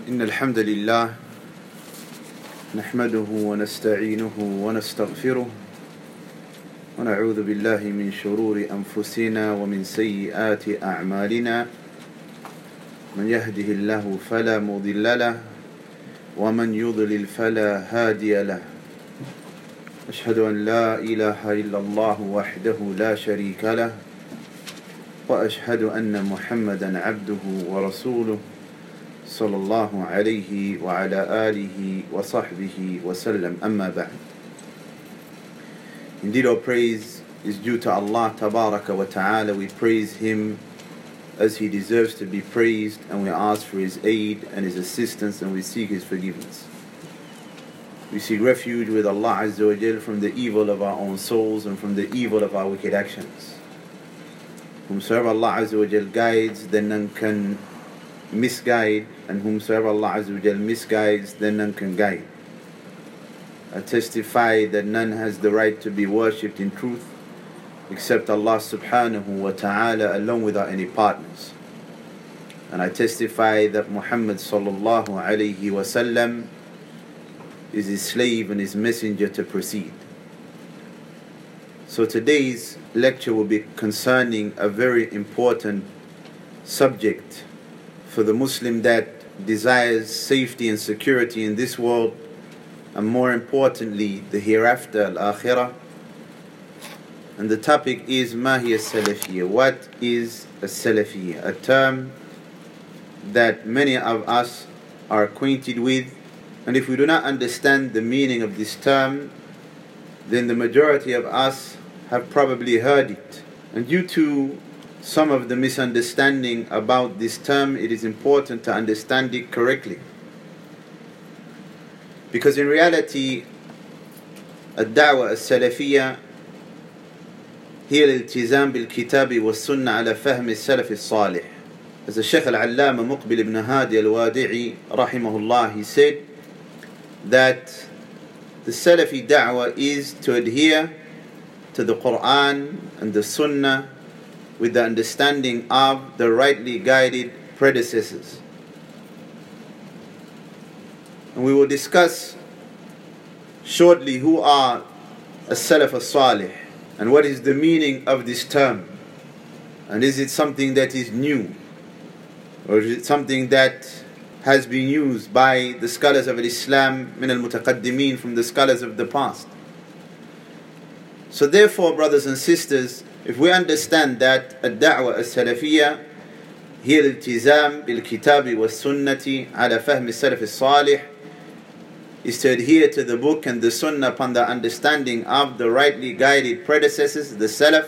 إن الحمد لله نحمده ونستعينه ونستغفره ونعوذ بالله من شرور أنفسنا ومن سيئات أعمالنا من يهده الله فلا مضل له ومن يضلل فلا هادي له أشهد أن لا إله إلا الله وحده لا شريك له وأشهد أن محمدا عبده ورسوله صلى الله عليه وعلى آله وصحبه وسلم أما بعد. Indeed, all praise is due to Allah Tabaraka wa Ta'ala. We praise Him as He deserves to be praised, and we ask for His aid and His assistance, and we seek His forgiveness. We seek refuge with Allah Azza wa Jal from the evil of our own souls and from the evil of our wicked actions. Whomsoever Allah Azza wa Jal guides, then none can misguide, and whomsoever Allah Azza wa Jal misguides, then none can guide. I testify that none has the right to be worshipped in truth except Allah subhanahu wa ta'ala alone without any partners. And I testify that Muhammad sallallahu alayhi wa sallam is His slave and His messenger to proceed. So today's lecture will be concerning a very important subject for the Muslim that desires safety and security in this world, and more importantly the hereafter, al-akhirah. And the topic is Ma hiya salafiyya. What is a salafiyya? A term that many of us are acquainted with, and if we do not understand the meaning of this term, then the majority of us have probably heard it. And due to some of the misunderstanding about this term, it is important to understand it correctly. Because in reality, الدعوة السلفية هي الالتزام بالكتاب والسنة على فهم السلف الصالح. As the Shaykh al-Allama Muqbil ibn Hadi al-Wadi'i rahimahullah, he said that the Salafi da'wah is to adhere to the Quran and the Sunnah with the understanding of the rightly guided predecessors. And we will discuss shortly who are as-Salaf as-Salih and what is the meaning of this term. And is it something that is new, or is it something that has been used by the scholars of Islam min al-mutaqaddimin, from the scholars of the past? So therefore, brothers and sisters, if we understand that الدعوة السلفية هي الالتزام بالكتاب والسنة على فهم السلف الصالح, is to adhere to the book and the sunnah upon the understanding of the rightly guided predecessors, the Salaf,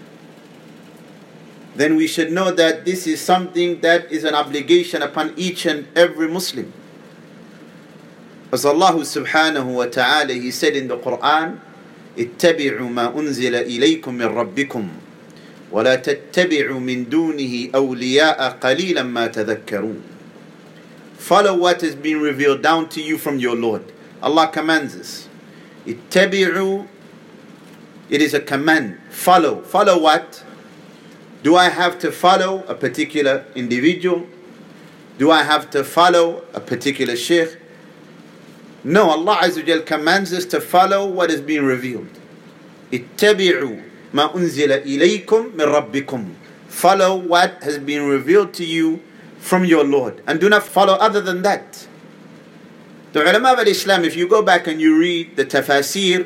then we should know that this is something that is an obligation upon each and every Muslim. As Allah subhanahu wa ta'ala, He said in the Quran, اتبعوا ما أنزل إليكم من ربكم ولا تتبعوا من دونه أولياء قليلا ما تذكرون. Follow what has been revealed down to you from your Lord. Allah commands us. اتبعوا, it is a command. Follow. Follow what? Do I have to follow a particular individual? Do I have to follow a particular sheikh? No, Allah Azza wa Jal commands us to follow what is being revealed. اتبعوا ما أنزل إليكم من ربكم. Follow what has been revealed to you from your Lord, and do not follow other than that. The ulama of Islam, if you go back and you read the tafasir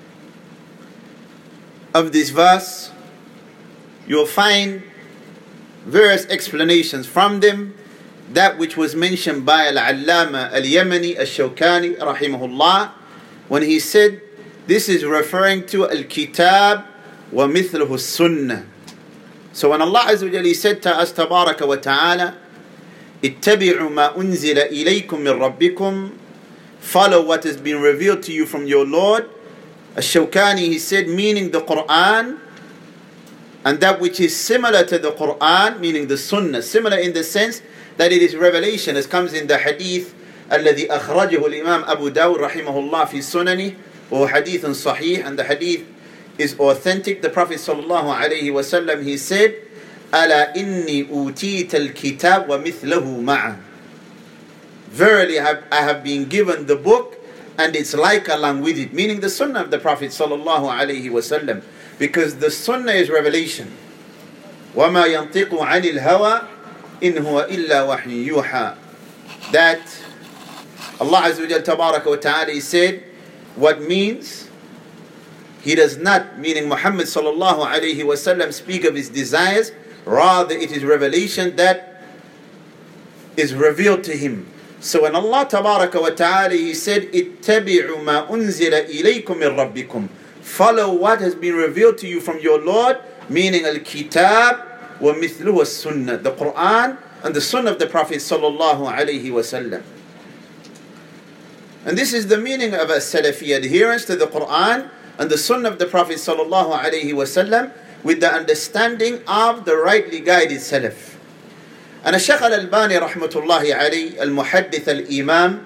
of this verse, you'll find various explanations. From them, that which was mentioned by Al-Allama Al-Yamani Al-Shawkani rahimahullah, when he said this is referring to Al-Kitab wa mithluhu Sunnah. So when Allah Azza wa Jalla said to us Tabaraka wa Ta'ala, اتبعوا ما أنزل إليكم من ربكم, follow what has been revealed to you from your Lord, Al-Shawkani, he said, meaning the Quran, and that which is similar to the Quran, meaning the Sunnah, similar in the sense that it is revelation, as comes in the hadith الذي أخرجه الإمام أبو داود رحمه الله في سننه وهو حديث صحيح, and the hadith is authentic. The Prophet sallallahu alaihi wasallam, he said, ألا إني أوتيت الكتاب ومثله معه. Verily I have been given the book and its like along with it, meaning the sunnah of the Prophet sallallahu alaihi wasallam, because the sunnah is revelation. وَمَا يَنْطِقُ عَنِ الْهَوَىٰ إِنْ هُوَ إِلَّا وَحْيٌ يُوحَىٰ. That Allah Azza wa Jal Tabaraka wa Ta'ala said, what means he does not, meaning Muhammad sallallahu alaihi wasallam, speak of his desires, rather it is revelation that is revealed to him. So when Allah Tabaraka wa Ta'ala, he said, اتَّبِعُوا مَا أُنزِلَ إِلَيْكُمْ مِنْ رَبِّكُمْ, follow what has been revealed to you from your Lord, meaning al-kitab wa mithluhu as-sunnah, the Quran and the sunnah of the Prophet sallallahu alaihi wasallam. And this is the meaning of as-Salafi, adherence to the Quran and the sunnah of the Prophet sallallahu alaihi wasallam, with the understanding of the rightly guided Salaf. And Shaykh al-Albani rahmatullahi alayhi, al-Muhaddith al-Imam,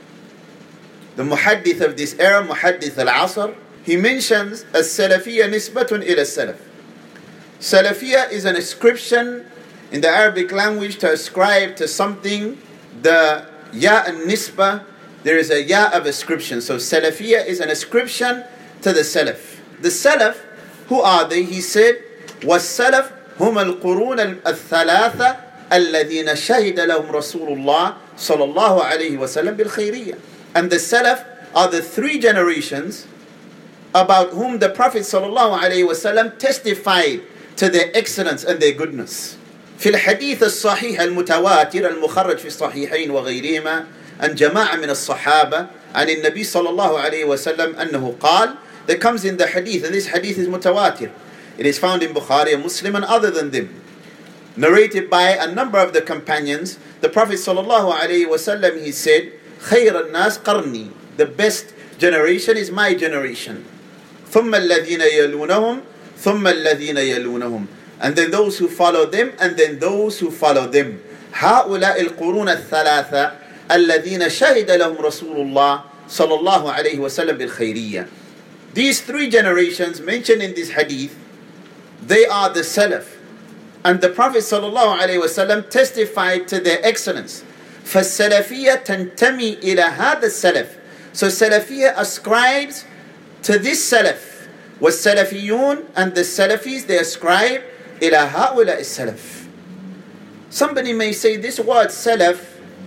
the Muhaddith of this era, Muhaddith al-Asr, he mentions as-Salafiyya nisbatun ila salaf. Salafiyya is an ascription in the Arabic language to ascribe to something the ya and nisbah. There is a ya of ascription. So Salafiyya is an ascription to the Salaf. The Salaf, who are they? He said, وَالسَّلَفْ هُمَ الْقُرُونَ الثَّلَاثَةِ الَّذِينَ شَهِدَ لَهُمْ رَسُولُ اللَّهِ صَلَى اللَّهُ عَلَيْهِ وَسَلَّمْ بِالْخَيْرِيَّةِ. And the Salaf are the three generations about whom the Prophet sallallahu alaihi wasallam testified to their excellence and their goodness. في الحديث الصحيح المتواتر المخرج في الصحيحين وغيرهما عن جماعة من الصحابة عن النبي صلى الله عليه وسلم أنه قال, that comes in the hadith, and this hadith is mutawatir. It is found in Bukhari and Muslim and other than them, narrated by a number of the companions. The Prophet sallallahu alaihi wasallam, he said, خير الناس قرني, the best generation is my generation. ثم الذين يلونهم ثم الذين يلونهم, and then those who follow them, and then those who follow them. هؤلاء القرون الثلاثة الذين شهد لهم رسول الله صلى الله عليه وسلم بالخيرية. These three generations mentioned in this hadith, they are the Salaf, and the Prophet صلى الله عليه وسلم testified to their excellence. فالسلفية تنتمي إلى هذا السلف. So Salafiyya ascribes to this Salaf. والسلفيون, and the Salafis, they ascribe إلى هؤلاء السلف. Somebody may say, this word Salaf,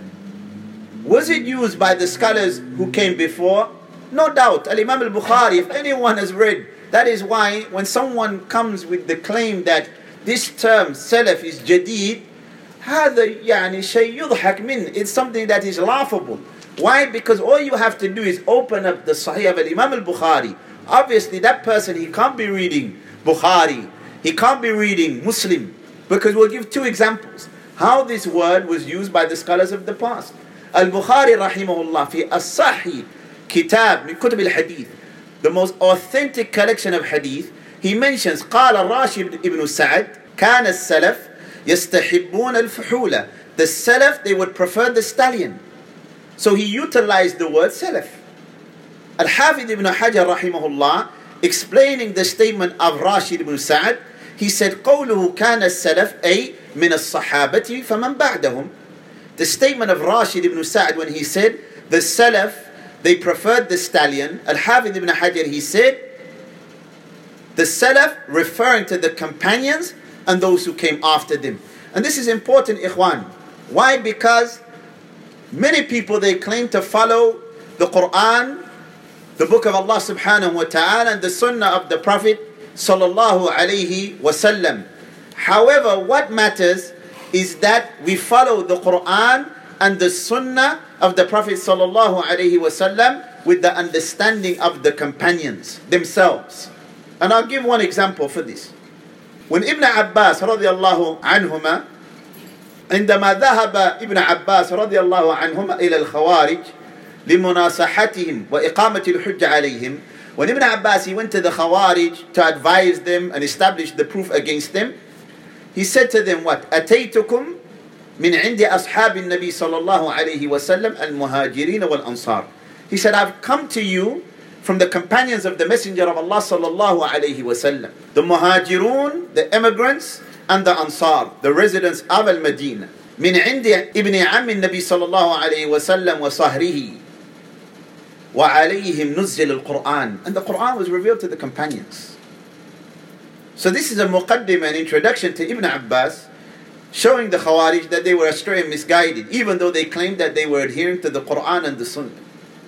was it used by the scholars who came before? No doubt. Al-Imam al-Bukhari, if anyone has read, that is why when someone comes with the claim that this term Salaf is Jadid, هذا يعني شيء يضحك منه. It's something that is laughable. Why? Because all you have to do is open up the Sahih of Imam al-Bukhari. Obviously that person, he can't be reading Bukhari, he can't be reading Muslim, because we'll give two examples how this word was used by the scholars of the past. Al-Bukhari rahimahullah fi as-Sahih kitab min kutub al-hadith, the most authentic collection of hadith, he mentions قال الراشد ibn Sa'd كان السلف يستحبون الفحولة. The Salaf, they would prefer the stallion. So he utilized the word Salaf. Al-Hafidh ibn Hajar rahimahullah, explaining the statement of Rashid ibn Sa'd, he said قوله كان السلف أي من الصحابة فمن بعدهم. The statement of Rashid ibn Sa'd, when he said the Salaf, they preferred the stallion, Al-Hafidh ibn Hajar, he said the Salaf referring to the companions and those who came after them. And this is important, ikhwan. Why? Because many people, they claim to follow the Quran, the book of Allah subhanahu wa ta'ala, and the sunnah of the Prophet sallallahu alayhi wasallam. However, what matters is that we follow the Quran and the sunnah of the Prophet sallallahu alayhi wasallam with the understanding of the companions themselves. And I'll give one example for this. When Ibn Abbas radiallahu anhuma, عندما ذهب ابن عباس رضي الله عنهما إلى الخوارج لمناصحتهم وإقامة الحجة عليهم, when Ibn Abbas, he went to the Khawarij to advise them and establish the proof against them, he said to them, what? أتيتكم من عند أصحاب النبي صلى الله عليه وسلم المهاجرين والأنصار. He said, I've come to you from the companions of the Messenger of Allah sallallahu alayhi wasallam, the Muhajirun, the immigrants, and the Ansar, the residents of Al-Madinah. من عند ابن عم النبي صلى الله عليه وسلم وصهره وعليهم نزل القرآن. And the Quran was revealed to the companions. So this is a muqaddimah, an introduction to Ibn Abbas, showing the Khawarij that they were astray and misguided, even though they claimed that they were adhering to the Quran and the Sunnah.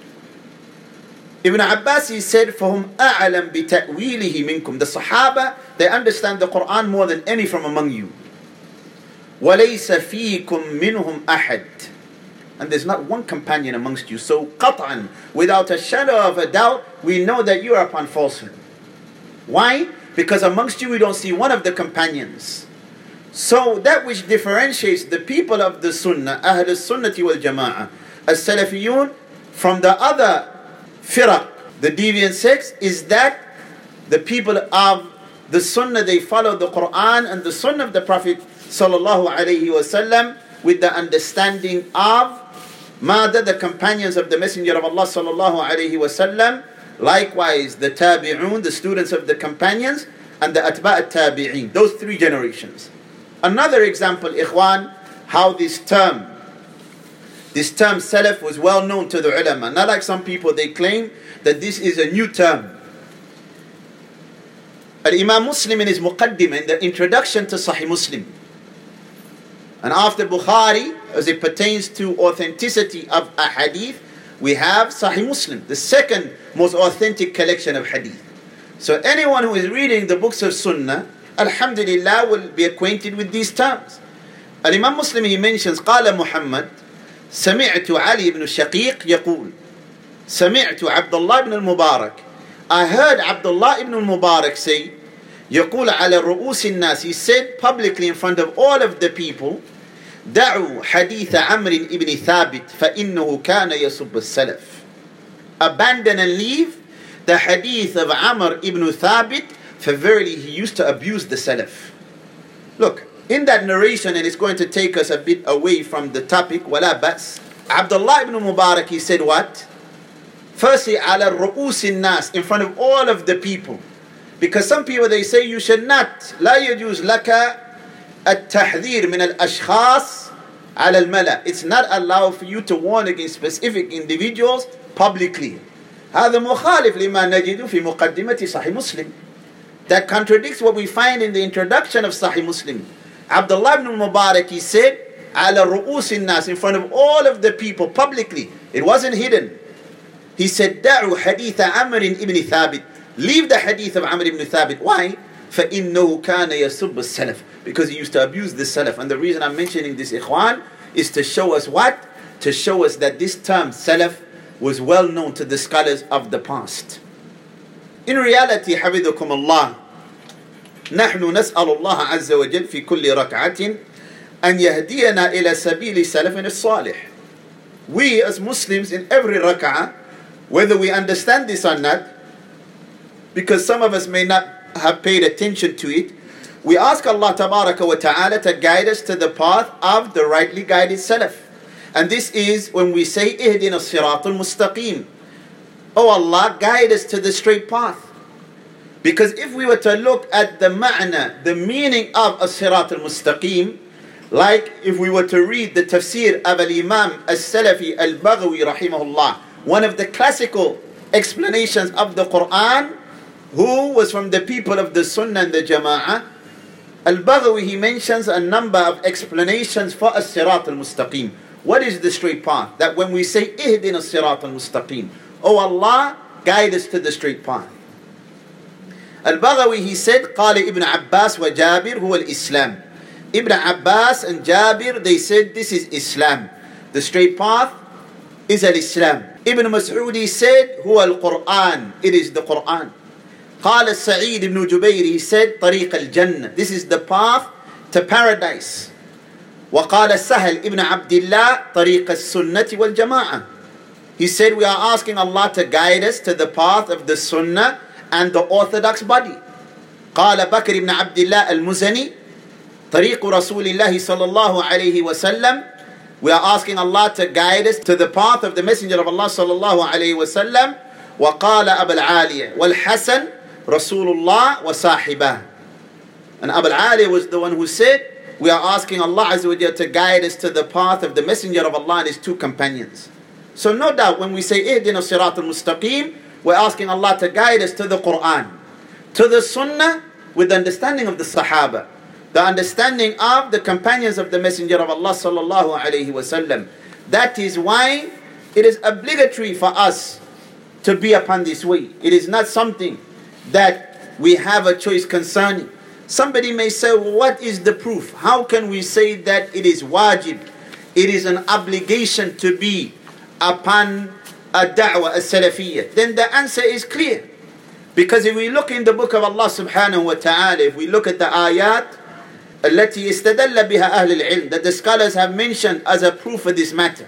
Ibn Abbas, he said, فَهُمْ أَعْلَمْ بِتَأْوِيلِهِ مِنْكُمْ. The Sahaba, they understand the Quran more than any from among you. وَلَيْسَ فِيكُمْ مِنْهُمْ أَحَدٍ. And there's not one companion amongst you. So قطعا, without a shadow of a doubt, we know that you are upon falsehood. Why? Because amongst you we don't see one of the companions. So that which differentiates the people of the Sunnah, Ahl al-Sunnati wal-Jama'ah, as-Salafiyun, from the other firaq, the deviant sects, is that the people of the Sunnah, they follow the Quran and the Sunnah of the Prophet sallallahu alayhi wasallam with the understanding of Mada, the companions of the Messenger of Allah sallallahu alayhi wasallam, likewise the Tabi'un, the students of the companions, and the Atba' al-Tabi'in, those three generations. Another example, Ikhwan, how this term Salaf was well known to the ulama. Not like some people, they claim that this is a new term. Al-Imam Muslim in his Muqaddimah, in the introduction to Sahih Muslim, and after Bukhari, as it pertains to authenticity of a hadith, we have Sahih Muslim, the second most authentic collection of hadith. So anyone who is reading the books of Sunnah, alhamdulillah, will be acquainted with these terms. Al-Imam Muslim, he mentions, قال محمد سمعت علي بن الشقيق يقول سمعت عبد الله بن المبارك. I heard Abdullah ibn al-Mubarak say, يقول على رؤوس الناس, he said publicly in front of all of the people, دعوا حديث عمرو ibn ثابت فإنه كان يسب السلف. Abandon and leave the hadith of Amr ibn Thabit, for verily he used to abuse the Salaf. Look, in that narration, and it's going to take us a bit away from the topic, ولا بأس, Abdullah ibn Mubarak, he said what? Firstly, على رؤوس الناس, in front of all of the people. Because some people, they say you should not, لا يجوز لك التحذير من الأشخاص على الملأ. It's not allowed for you to warn against specific individuals publicly. هذا مخالف لما نجد في مقدمة صحيح مسلم. That contradicts what we find in the introduction of Sahih Muslim. Abdullah ibn Mubarak, he said, على رؤوس الناس, in front of all of the people publicly. It wasn't hidden. He said, دعوا حديث عمرو ibn ثابت. Leave the hadith of Amr ibn Thabit. Why? فَإِنَّهُ كَانَ يَسُبُّ السَّلَفِ. Because he used to abuse the Salaf. And the reason I'm mentioning this, Ikhwan, is to show us what? To show us that this term, Salaf, was well known to the scholars of the past. In reality, حفظكم الله, نحن نسأل الله عز وجل في كل ركعة أن يهدينا إلى سبيل سلفنا الصالح. We as Muslims in every rak'ah, whether we understand this or not, because some of us may not have paid attention to it, we ask Allah Tabaraka wa Ta'ala to guide us to the path of the rightly guided Salaf. And this is when we say, Ihdina as-siratul mustaqim. Oh Allah, guide us to the straight path. Because if we were to look at the ma'na, the meaning of as-siratul mustaqim, like if we were to read the tafsir of al-Imam as-Salafi al-Baghawi rahimahullah, one of the classical explanations of the Quran, who was from the people of the Sunnah and the Jama'ah, Al-Baghawi, he mentions a number of explanations for as-sirat al-mustaqim. What is the straight path? That when we say, Ihdina as-sirat al-mustaqim, oh Allah, guide us to the straight path. Al-Baghawi, he said, قال Ibn Abbas wa Jabir huwa al-Islam. Ibn Abbas and Jabir, they said this is Islam. The straight path is al-Islam. Ibn Mas'ud, he said, huwa al-Quran. It is the Quran. قال Sa'id ibn Jubayr, he said, طريق الجنة. This is the path to paradise. وقال سهل ibn Abdullah, طريق السنة والجماعة. He said, we are asking Allah to guide us to the path of the Sunnah and the orthodox body. قال بكر ibn Abdullah al-Muzani, طريق رسول الله صلى الله عليه وسلم. We are asking Allah to guide us to the path of the Messenger of Allah صلى الله عليه وسلم. وقال أبو العالية والحسن رسول الله وصاحبه. And Abu al-Ali was the one who said, we are asking Allah Azza wa Jalla to guide us to the path of the Messenger of Allah and his two companions. So no doubt when we say Ihdina Sirat al-Mustaqim, we're asking Allah to guide us to the Quran, to the Sunnah, with the understanding of the Sahaba, the understanding of the companions of the Messenger of Allah sallallahu alayhi wasallam. That is why it is obligatory for us to be upon this way. It is not something that we have a choice concerning. Somebody may say, well, what is the proof? How can we say that it is wajib? It is an obligation to be upon a da'wah, a salafiyyah. Then the answer is clear. Because if we look in the book of Allah subhanahu wa ta'ala, if we look at the ayat, التي استدل بها أهل العلم, that the scholars have mentioned as a proof for this matter.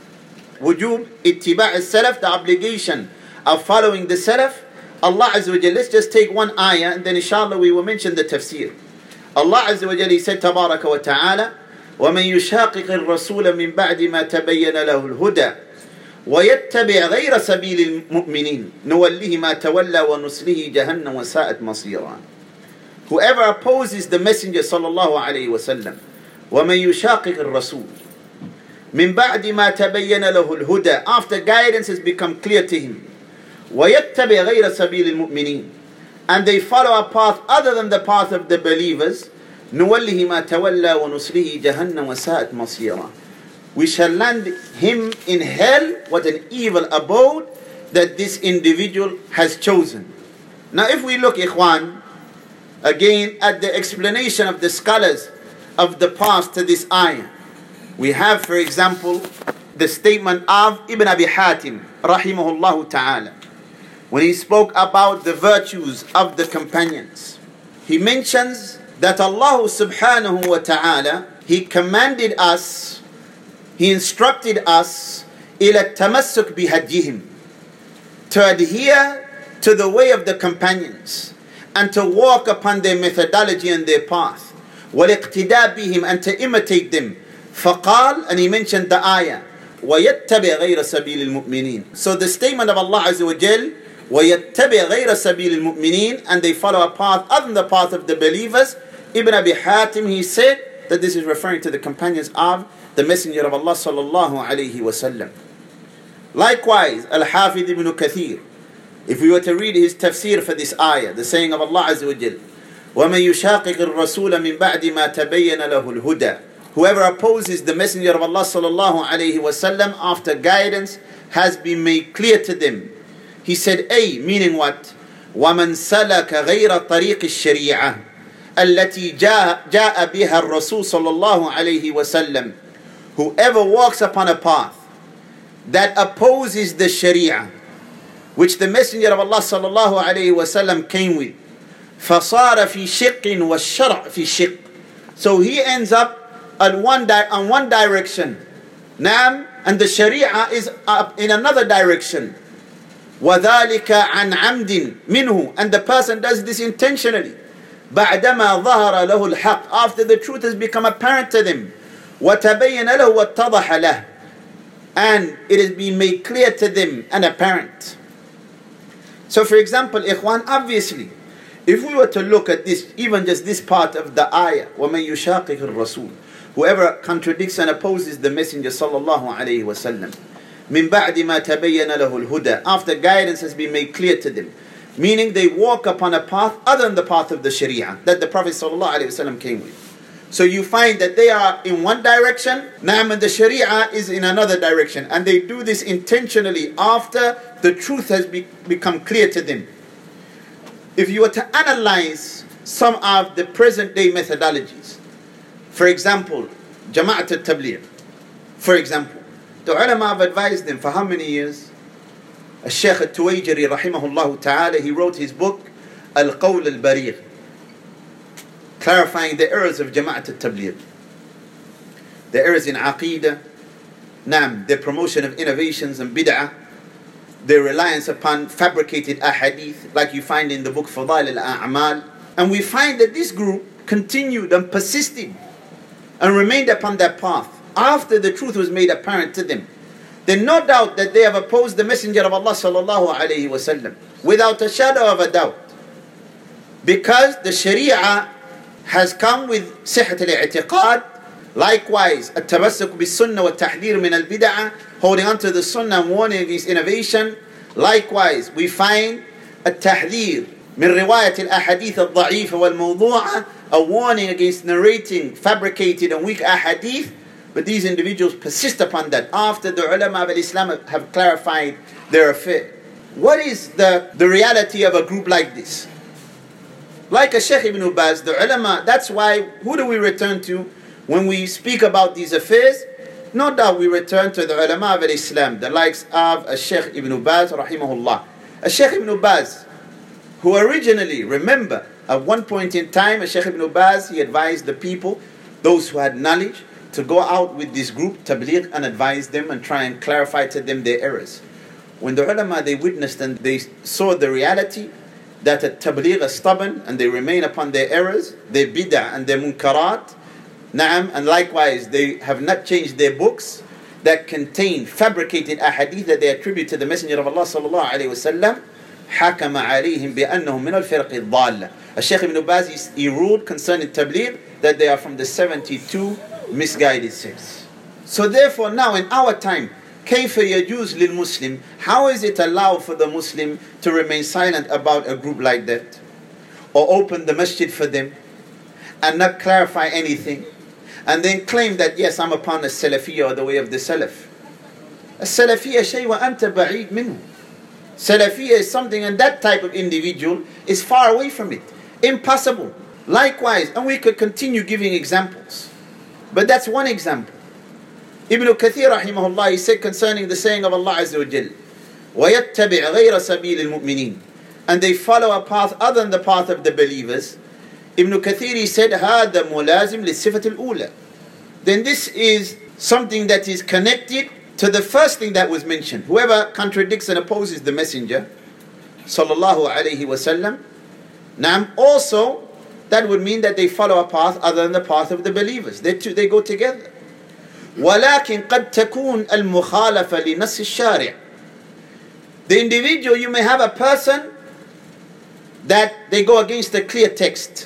Wujub ittiba' al-salaf, the obligation of following the salaf. Allah Azza wa Jalla, let's just take one ayah and then inshallah we will mention the tafsir. Allah Azza wa Jalla said, tabaraka wa ta'ala, وَمَنْ يُشَاقِقِ الرَّسُولَ مِنْ بَعْدِ مَا تَبَيَّنَ لَهُ الْهُدَى وَيَتَّبِعْ غَيْرَ سَبِيلِ الْمُؤْمِنِينَ نُوَلِّهِ مَا تَوَلَّى وَنُصْلِهِ جَهَنَّمَ وَسَاءَتْ مَصِيرًا. Whoever opposes the Messenger sallallahu alayhi wa sallam, وَمَنْ يُشَاقِقِ الرَّسُولَ مِنْ بَعْدِ مَا تَبَيَّنَ لَهُ الْهُدَى, after guidance has become clear to him, وَيَتَّبِعْ غَيْرَ سَبِيلِ الْمُؤْمِنِينَ, and they follow a path other than the path of the believers, نُوَلِّهِ مَا تَوَلَّى وَنُصْلِهِ جَهَنَّمَ وَسَاءَتْ مَصِيرًا. We shall land him in hell. What an evil abode that this individual has chosen. Now if we look, ikhwan, again at the explanation of the scholars of the past to this ayah, we have, for example, the statement of Ibn Abi Hatim rahimahullah ta'ala, when he spoke about the virtues of the companions. He mentions that Allah subhanahu wa ta'ala, He commanded us, He instructed us إِلَى التَّمَسُّكْ بِهَدْيِهِمْ, to adhere to the way of the companions and to walk upon their methodology and their path, وَالِاقْتِدَاء بِهِمْ, and to imitate them. فَقَالْ, and he mentioned the ayah, وَيَتَّبِعْ غَيْرَ سَبِيلِ الْمُؤْمِنِينَ. So the statement of Allah Azza wa Jal, وَيَتَّبِعْ غَيْرَ سَبِيلِ الْمُؤْمِنِينَ, and they follow a path other than the path of the believers. Ibn Abi Hatim, he said that this is referring to the companions of the Messenger of Allah sallallahu alayhi wa sallam. Likewise, Al-Hafidh ibn Kathir, if we were to read his tafsir for this ayah, the saying of Allah Azza wa Jal, وَمَنْ يُشَاقِقِ الرَّسُولَ مِنْ بَعْدِ مَا تَبَيَّنَ لَهُ الْهُدَى, whoever opposes the Messenger of Allah sallallahu alayhi wa sallam after guidance has been made clear to them. He said, meaning what? وَمَنْ سَلَكَ غَيْرَ طَرِيقِ الشَّرِيعَةِ التي جاء بها الرسول صلى الله عليه وسلم, whoever walks upon a path that opposes the Sharia which the Messenger of Allah صلى الله عليه وسلم came with, فصار في شق والشرع في شق, so he ends up on one direction, and the Sharia is up in another direction. وذلك عن عمد منه, and the person does this intentionally. بعدما ظهر له الحق, after the truth has become apparent to them. وتبين له واتضح له, and it has been made clear to them and apparent. So for example, ikhwan, obviously, if we were to look at this, even just this part of the ayah, وَمَنْ يُشَاقِقِ الرَّسُولِ, whoever contradicts and opposes the Messenger sallallahu alayhi wa sallam, مِنْ بَعْدِ مَا تَبَيَّنَ لَهُ الْهُدَى, after guidance has been made clear to them, meaning they walk upon a path other than the path of the Sharia that the Prophet ﷺ came with. So you find that they are in one direction, and the Sharia is in another direction, and they do this intentionally after the truth has become clear to them. If you were to analyze some of the present day methodologies, for example, Jama'at al-Tabligh, for example, the ulama have advised them for how many years? Al-Shaykh al-Tuwayjiri rahimahullah ta'ala, he wrote his book Al-Qawl al-Barigh, clarifying the errors of Jama'at al-Tabligh, the errors in Aqeedah, their promotion of innovations and bid'ah, their reliance upon fabricated ahadith like you find in the book Fadail al-A'mal. And we find that this group continued and persisted and remained upon that path after the truth was made apparent to them. Then no doubt that they have opposed the Messenger of Allah sallallahu alayhi wasallam without a shadow of a doubt, because the Sharia has come with صحة الاعتقاد. Likewise, التمسك بالسنة والتحذير من البدعة, holding on to the sunnah and warning against innovation. Likewise, we find التحذير من رواية الأحاديث الضعيفة والموضوعة, a warning against narrating fabricated and weak ahadith. But these individuals persist upon that after the ulama of Islam have clarified their affair. What is the reality of a group like this? Like a Shaykh Ibn Baz, the ulama, that's why, who do we return to when we speak about these affairs? No doubt we return to the ulama of Islam, the likes of a Shaykh Ibn Baz, rahimahullah. A Shaykh Ibn Baz, who originally, remember, at one point in time, a Shaykh Ibn Baz, he advised the people, those who had knowledge, to go out with this group, Tabligh, and advise them and try and clarify to them their errors. When the ulama, they witnessed and they saw the reality that a Tabligh is stubborn and they remain upon their errors, their bid'ah and their munkarat, na'am, and likewise they have not changed their books that contain fabricated ahadith that they attribute to the Messenger of Allah sallallahu alayhi wa sallam, حكم عليهم بأنهم من الفرق الضالة. Shaykh Ibn Baz, he ruled concerning Tabligh that they are from the 72 misguided sects. So therefore now in our time, كيف يجوز للمسلم, how is it allowed for the Muslim to remain silent about a group like that, or open the masjid for them and not clarify anything, and then claim that yes, I'm upon the Salafiyya or the way of the Salaf? السلفية شيء وأنت بعيد منه. Salafiyya is something, and that type of individual is far away from it. Impossible. Likewise, and we could continue giving examples, but that's one example. Ibn Kathir rahimahullah, he said concerning the saying of Allah Azza wa Jal, وَيَتَّبِعْ غَيْرَ سَبِيلِ الْمُؤْمِنِينَ, and they follow a path other than the path of the believers. Ibn Kathir, he said, هَذَا مُلَازِمْ لِلصِّفَةِ الْأُولَى. Then this is something that is connected to the first thing that was mentioned. Whoever contradicts and opposes the Messenger sallallahu alayhi wa sallam, now also that would mean that they follow a path other than the path of the believers. They go together. ولكن قد تكون المخالفة لنص الشارع. The individual, you may have a person that they go against the clear text.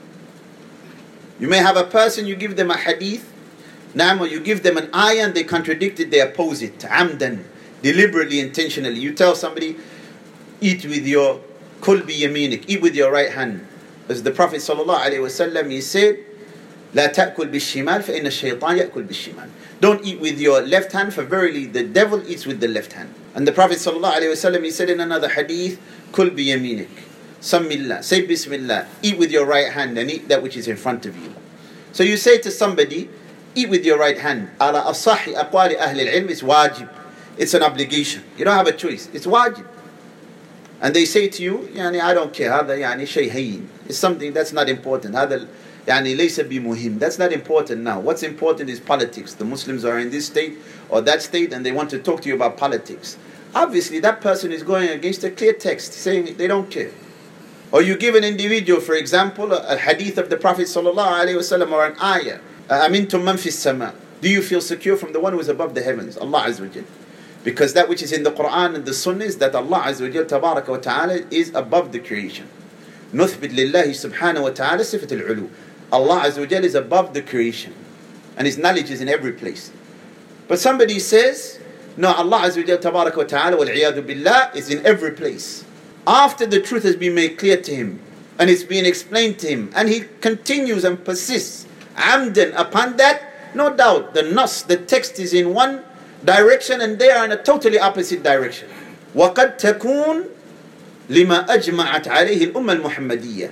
You may have a person, you give them a hadith, or you give them an ayah and they contradict it, they oppose it, amdan, deliberately, intentionally. You tell somebody, eat with your kul bi yaminik, eat with your right hand. As the Prophet ﷺ, he said, لا تأكل بالشمال فإن الشيطان يأكل بالشمال. Don't eat with your left hand, for verily the devil eats with the left hand. And the Prophet ﷺ, he said in another hadith, كل بيمينك Sammillah, say Bismillah, eat with your right hand and eat that which is in front of you. So you say to somebody, eat with your right hand. على أصح أقوال أهل العلم, it's wajib. It's an obligation. You don't have a choice. It's wajib. And they say to you, I don't care. هذا شيء هين. It's something that's not important. هذا ليس بمهم. That's not important now. What's important is politics. The Muslims are in this state or that state and they want to talk to you about politics. Obviously that person is going against a clear text saying they don't care. Or you give an individual, for example, a hadith of the Prophet ﷺ or an ayah. أَمِنْتُمْ مَنْ فِي السَّمَاءِ. Do you feel secure from the one who is above the heavens? Allah Azza wa Jal. Because that which is in the Quran and the Sunnah is that Allah Azza wa Jal Tabaraka wa Ta'ala is above the creation. نُثْبِتْ لِلَّهِ سُبْحَانَهُ وَتَعَالَى صِفَةَ الْعُلُوِ. Allah Azza wa Jal is above the creation. And His knowledge is in every place. But somebody says, no, Allah Azza wa Jal Tabaraka wa Ta'ala وَالْعِيَاذُ بِاللَّهِ is in every place. After the truth has been made clear to him and it's been explained to him, and he continues and persists amdan upon that, no doubt the nas, the text is in one direction and they are in a totally opposite direction. وَقَدْ تَكُونَ لِمَا أَجْمَعَتْ عَلَيْهِ الْأُمَّةِ الْمُحَمَّدِيَّةِ.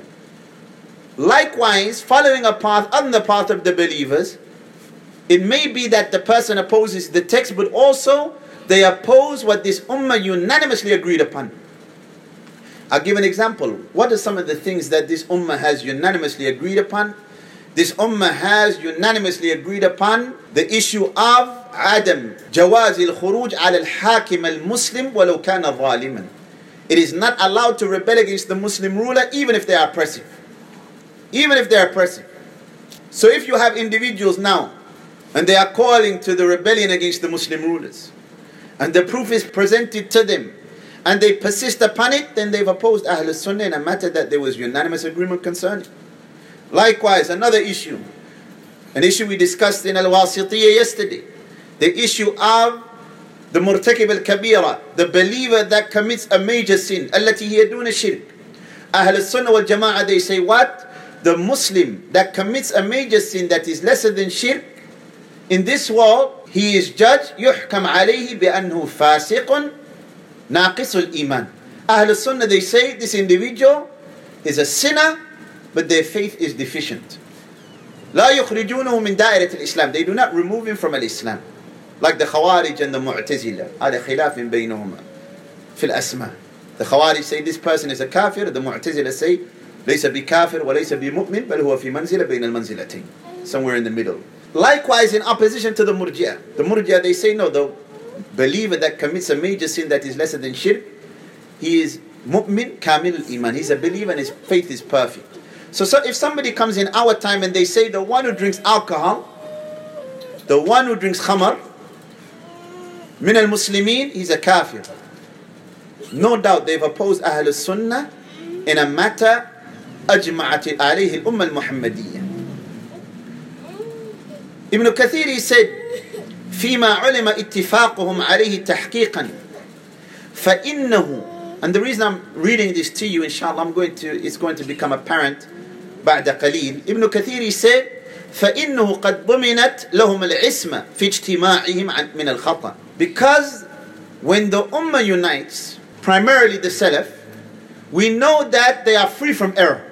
Likewise, following a path on the path of the believers, it may be that the person opposes the text, but also they oppose what this ummah unanimously agreed upon. I'll give an example. What are some of the things that this ummah has unanimously agreed upon? This ummah has unanimously agreed upon the issue of Adam جواز الخروج على الحاكم المسلم ولو كان ظالما. It is not allowed to rebel against the Muslim ruler even if they are oppressive. Even if they are oppressive. So if you have individuals now and they are calling to the rebellion against the Muslim rulers and the proof is presented to them and they persist upon it, then they've opposed Ahlul Sunnah in a matter that there was unanimous agreement concerning. Likewise, another issue, an issue we discussed in Al-Wasitiyya yesterday, the issue of the murtakib al-kabira, the believer that commits a major sin, التي هي دون الشرك. Ahl al-Sunnah wal Jama'ah, they say what? The Muslim that commits a major sin that is lesser than shirk, in this world, he is judged, يحكم عليه بأنه فاسق ناقص الإيمان. Ahl al-Sunnah, they say this individual is a sinner, but their faith is deficient. لا يخرجونه من دائرة الإسلام. They do not remove him from al-Islam. Like the Khawarij and the Mu'tazila. هذا خلاف بينهما في الأسماء. The Khawarij say this person is a kafir. The Mu'tazila say ليس بكافر وليس بمؤمن بل هو في منزلة بين المنزلتين. Somewhere in the middle. Likewise, in opposition to the Murji'ah. The Murji'ah, they say no, the believer that commits a major sin that is lesser than shirk, he is mu'min kamil al-iman. He's a believer and his faith is perfect. So if somebody comes in our time and they say the one who drinks alcohol, the one who drinks khamar, min al-muslimin, he's a kafir. No doubt they've opposed Ahl al-Sunnah in a matter أجمعت عليه الأمة المحمدية. Ibn Kathir, he said فيما علم اتفاقهم عليه تحقيقا فإنه, and the reason I'm reading this to you, inshallah, it's going to become apparent بعد قليل. Ibn Kathir, he said فإنه قد ضمنت لهم العصمة في اجتماعهم من الخطأ. Because when the ummah unites, primarily the Salaf, we know that they are free from error.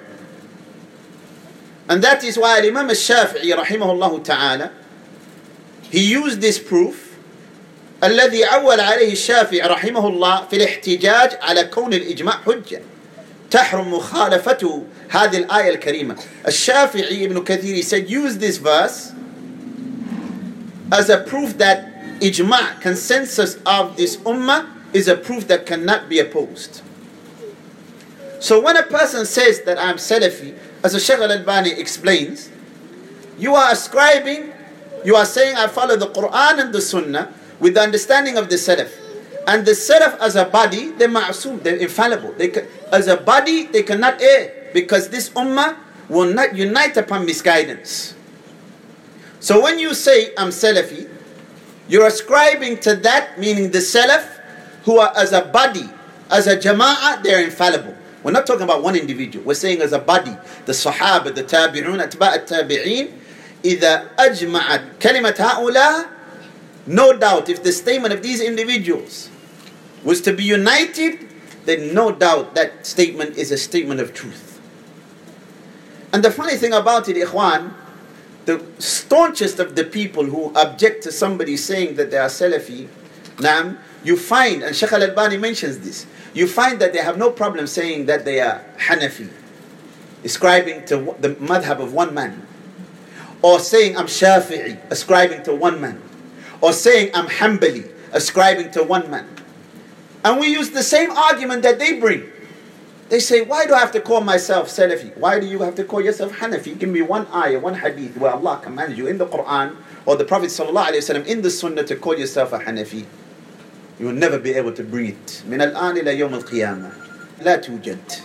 And that is why Imam al-Shafi'i rahimahullah ta'ala, he used this proof الذي عول عليه الشافعي رحمه الله في الاحتجاج على كون الإجماع حجة تحرم مخالفته هذه الآية الكريمة. الشافعي, Ibn Kathir, said use this verse as a proof that ijma', consensus of this ummah, is a proof that cannot be opposed. So when a person says that I'm Salafi, as Shaykh al-Albani explains, you are saying I follow the Quran and the Sunnah with the understanding of the Salaf. And the Salaf as a body, they're ma'asum, they're infallible. As a body, they cannot err, because this ummah will not unite upon misguidance. So when you say I'm Salafi, you're ascribing to that, meaning the Salaf, who are as a body, as a jama'ah, they're infallible. We're not talking about one individual. We're saying as a body, the Sahaba, the Tabi'un, Atba' al-Tabi'in, إذا أجمعت كلمة هؤلاء, no doubt if the statement of these individuals was to be united, then no doubt that statement is a statement of truth. And the funny thing about it, Ikhwan, the staunchest of the people who object to somebody saying that they are Salafi, you find, and Shaykh al-Albani mentions this, you find that they have no problem saying that they are Hanafi, ascribing to the madhab of one man, or saying I'm Shafi'i, ascribing to one man, or saying I'm Hanbali, ascribing to one man. And we use the same argument that they bring. They say, why do I have to call myself Salafi? Why do you have to call yourself Hanafi? Give me one ayah, one hadith where Allah commands you in the Quran or the Prophet ﷺ in the Sunnah to call yourself a Hanafi. You will never be able to bring it. من الآن إلى يوم القيامة لا توجد.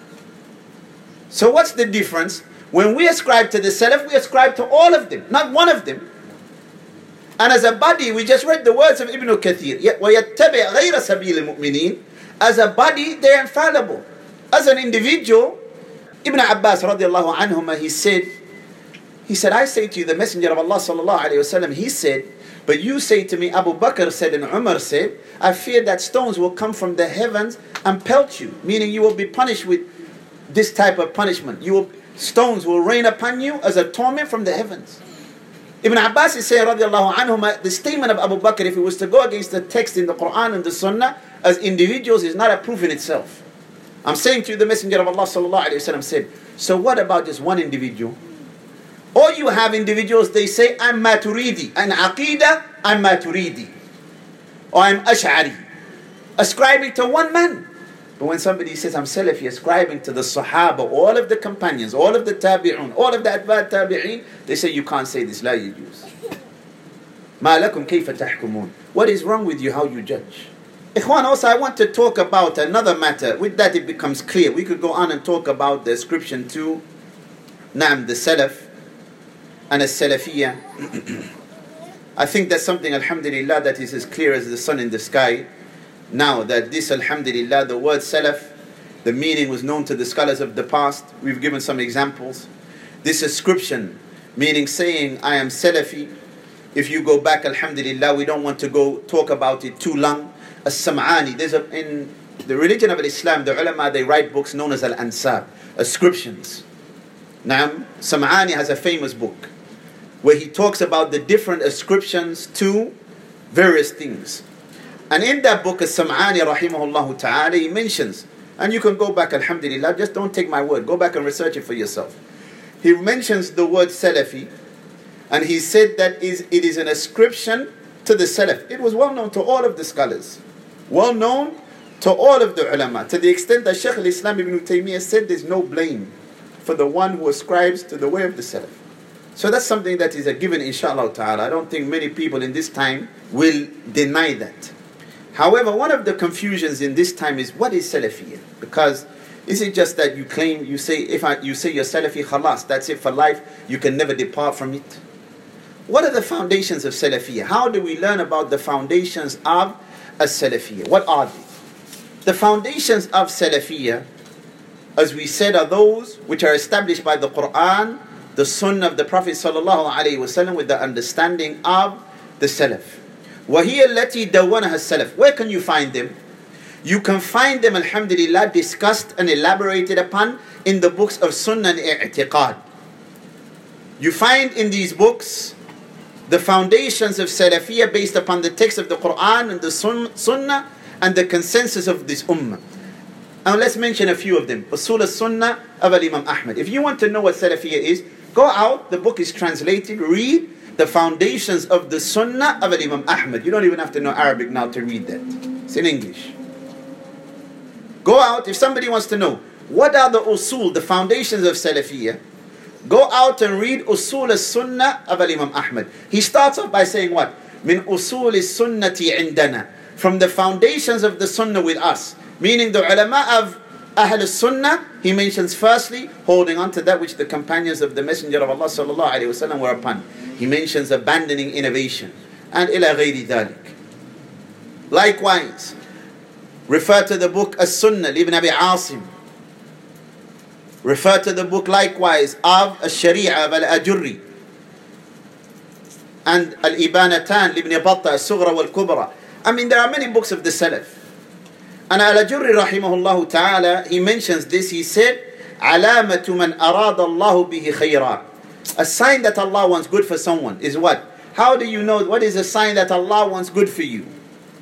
So what's the difference? When we ascribe to the Salaf, we ascribe to all of them, not one of them. And as a body, we just read the words of Ibn Kathir. وَيَتَّبِعْ غَيْرَ سَبِيلِ الْمُؤْمِنِينَ. As a body, they're infallible. As an individual, Ibn Abbas radiallahu anhuma, he said, I say to you, the Messenger of Allah sallallahu alayhi wasallam, he said, but you say to me, Abu Bakr said and Umar said, I fear that stones will come from the heavens and pelt you, meaning you will be punished with this type of punishment. Stones will rain upon you as a torment from the heavens. Ibn Abbas is saying, radiallahu anhuma, the statement of Abu Bakr, if it was to go against the text in the Quran and the Sunnah, as individuals, is not a proof in itself. I'm saying to you, the Messenger of Allah sallallahu alayhi wasallam said, so what about just one individual? Or you have individuals, they say, I'm Maturidi. And Aqidah, I'm Maturidi. Or I'm Ash'ari. Ascribing to one man. But when somebody says, I'm Salafi, ascribing to the Sahaba, all of the companions, all of the Tabi'un, all of the Atba' Tabi'in, they say, you can't say this, la yajuz. Ma lakum kayfa tahkumun. What is wrong with you, how you judge? Ikhwan, also I want to talk about another matter. With that it becomes clear. We could go on and talk about the ascription to Naam, the Salaf and As-Salafiyah. I think that's something, alhamdulillah, that is as clear as the sun in the sky. Now that this, alhamdulillah, the word Salaf, the meaning was known to the scholars of the past. We've given some examples. This ascription, meaning saying, I am Salafi. If you go back, alhamdulillah, we don't want to go talk about it too long. As-Sam'ani, in the religion of Islam, the ulama, they write books known as Al-Ansab, ascriptions. Naam, Sam'ani has a famous book where he talks about the different ascriptions to various things. And in that book, As-Sam'ani, rahimahullah ta'ala, he mentions, and you can go back, alhamdulillah, just don't take my word, go back and research it for yourself. He mentions the word Salafi, and he said that it is an ascription to the Salaf. It was well known to all of the scholars, well known to all of the ulama, to the extent that Shaykh al-Islam ibn Taymiyyah said there's no blame for the one who ascribes to the way of the Salaf. So that's something that is a given, inshallah ta'ala. I don't think many people in this time will deny that. However, one of the confusions in this time is, what is Salafiyah? Because is it just that you claim, you say you're Salafi, khalas, that's it for life, you can never depart from it? What are the foundations of Salafiyah? How do we learn about the foundations of As-Salafiyah? What are they? The foundations of Salafiyah, as we said, are those which are established by the Quran, the Sunnah of the Prophet sallallahu alaihi wasallam, with the understanding of the Salaf. وَهِيَ الَّتِي دَوَّنَهَا السَّلَفِ. Where can you find them? You can find them, alhamdulillah, discussed and elaborated upon in the books of Sunnah and I'tiqad. You find in these books the foundations of Salafiyah based upon the text of the Quran and the Sunnah and the consensus of this Ummah. And let's mention a few of them. Usul al-Sunnah of Imam Ahmad. If you want to know what Salafiyah is, go out, the book is translated, read the foundations of the Sunnah of Imam Ahmad. You don't even have to know Arabic now to read that. It's in English. Go out, if somebody wants to know, what are the usul, the foundations of Salafiyah, go out and read Usul al-Sunnah of Imam Ahmad. He starts off by saying what? Min usul al-sunnati indana. From the foundations of the Sunnah with us. Meaning the ulama of Ahl al-Sunnah, he mentions firstly, holding on to that which the companions of the Messenger of Allah sallallahu alayhi wa sallam were upon. He mentions abandoning innovation. And ila ghayri dhalik. Likewise, refer to the book As-Sunnah, Ibn Abi Asim. Refer to the book likewise of Al-Sharia of Al-Ajurri. And Al-Ibanatan, Ibn Battah, Al-Sughra wal-Kubra. I mean, there are many books of the Salaf. And Al-Ajurri rahimahullah ta'ala, he mentions this, he said, عَلَامَةُ مَنْ أَرَادَ اللَّهُ بِهِ خَيْرًا. A sign that Allah wants good for someone is what? How do you know what is a sign that Allah wants good for you?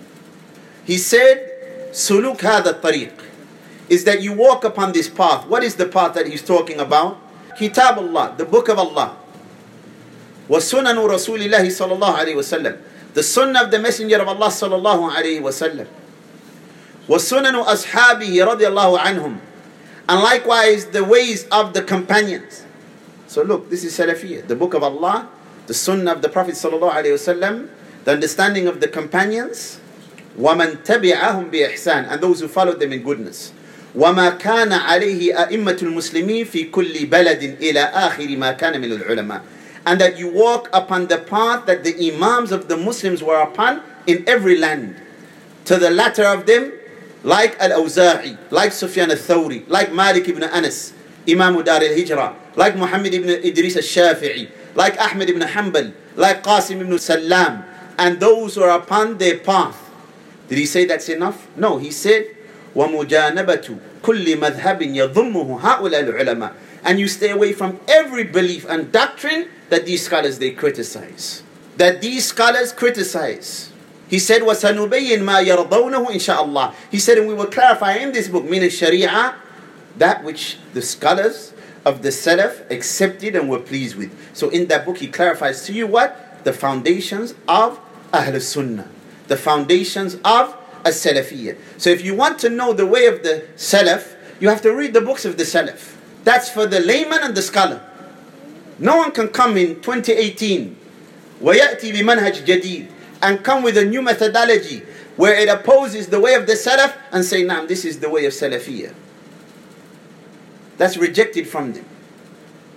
He said, سُلُوك هَذَا الطَّرِيقِ, is that you walk upon this path. What is the path that he's talking about? Kitab Allah, the book of Allah. وَسُنَنُ رَسُولِ اللَّهِ صَلَى اللَّهُ عَلَيْهِ وَسَلَّمْ, the sunnah of the Messenger of Allah صلى الله عليه وسلم. وَسُنَنُ أَصْحَابِهِ رَضِيَ اللَّهُ عَنْهُمْ, and likewise the ways of the companions. So look, this is Salafiyah, the book of Allah, the sunnah of the Prophet sallallahu alaihi wasallam, the understanding of the companions, وَمَنْ تَبِعَهُمْ بِإِحْسَانٍ, and those who followed them in goodness. وَمَا كَانَ عَلَيْهِ أَئِمَّةُ الْمُسْلِمِينَ فِي كُلِّ بَلَدٍ إِلَى آخِرِ مَا كَانَ مِنَ الْعُلَمَاءِ, and that you walk upon the path that the Imams of the Muslims were upon in every land. To the latter of them, like Al-Awza'i, like Sufyan al-Thawri, like Malik ibn Anas, Imam Dar al-Hijrah, like Muhammad ibn Idris al-Shafi'i, like Ahmed ibn Hanbal, like Qasim ibn Salam, and those who are upon their path. Did he say that's enough? No, he said, وَمُجَانَبَةُ كُلِّ مَذْهَبٍ يَضُمُّهُ هَؤُلَاءِ الْعُلَمَاءِ, and you stay away from every belief and doctrine that these scholars they criticize. That these scholars criticize. He said, وَسَنُبَيِّن مَا يَرْضَوْنَهُ إِنْ شَاءَ اللَّهِ. He said, and we will clarify in this book, min al-Sharia, that which the scholars of the Salaf accepted and were pleased with. So in that book he clarifies to you what? The foundations of Ahl Sunnah. The foundations of As-Salafiyah. So if you want to know the way of the Salaf, you have to read the books of the Salaf. That's for the layman and the scholar. No one can come in 2018 وَيَأْتِي بِمَنْهَجْ جَدِيدٍ and come with a new methodology where it opposes the way of the Salaf and say, nah, this is the way of Salafiyah. That's rejected from them.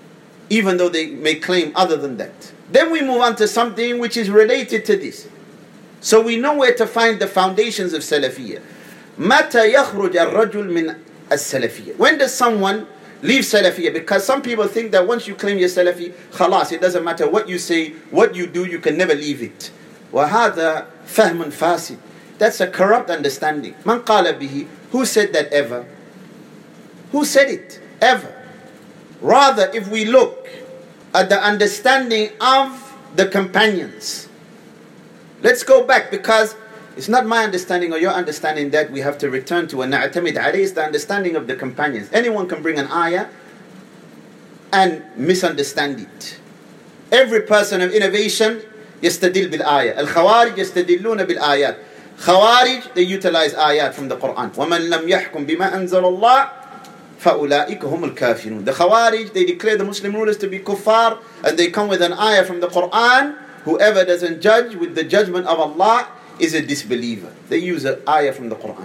even though they may claim other than that. Then we move on to something which is related to this. So we know where to find the foundations of Salafiyya. متى يخرج الرجل من السلفية? When does someone leave Salafiyya? Because some people think that once you claim you're Salafi, خلاص, it doesn't matter what you say, what you do, you can never leave it. وهذا فهم فاسد. That's a corrupt understanding. من قال به? Who said that ever? Who said it ever? Rather, if we look at the understanding of the companions, let's go back, because it's not my understanding or your understanding that we have to return to. And na'tamid alayhi is the understanding of the companions. Anyone can bring an ayah and misunderstand it. Every person of innovation yastadil bil ayah. Al-Khawarij yastadilluna bil ayat. Khawarij, they utilize ayat from the Quran. وَمَنْ لَمْ يَحْكُمْ بِمَا أَنزَلَ اللَّهِ فَأُولَٰئِكَ هُمُ الْكَافِرُونَ. The Khawarij, they declare the Muslim rulers to be kuffar, and they come with an ayah from the Quran. Whoever doesn't judge with the judgment of Allah is a disbeliever. They use an ayah from the Quran.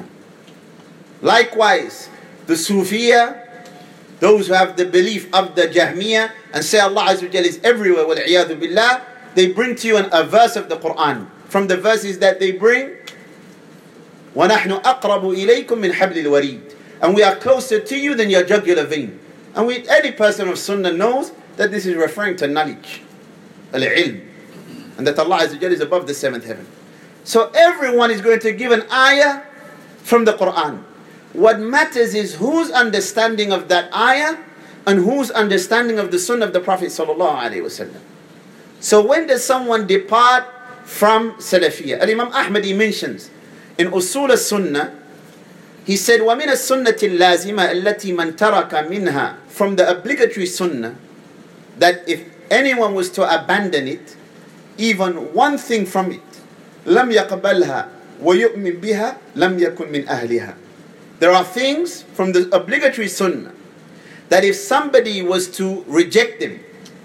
Likewise, the Sufiya, those who have the belief of the Jahmiya and say Allah Azza wa Jalla is everywhere, wal-'iyadhu billah, they bring to you a verse of the Quran. From the verses that they bring, وَنَحْنُ أَقْرَبُ إِلَيْكُم مِّنْ حَبْلِ الْوَرِيدِ, and we are closer to you than your jugular vein. And any person of Sunnah knows that this is referring to knowledge, al-ilm, and that Allah Azza wa Jalla is above the seventh heaven. So everyone is going to give an ayah from the Quran. What matters is whose understanding of that ayah and whose understanding of the Sunnah of the Prophet sallallahu alaihi wasallam. So when does someone depart from Salafiyya? Imam Ahmad, he mentions in Usul al-Sunnah, he said, وَمِنَ السُنَّةِ اللَّازِمَةِ الَّتِي مَنْ تَرَكَ مِنْهَا, from the obligatory Sunnah, that if anyone was to abandon it, even one thing from it, لَمْ يَقْبَلْهَا وَيُؤْمِنْ بِهَا لَمْ يَكُنْ مِنْ أَهْلِهَا. There are things from the obligatory Sunnah that if somebody was to reject them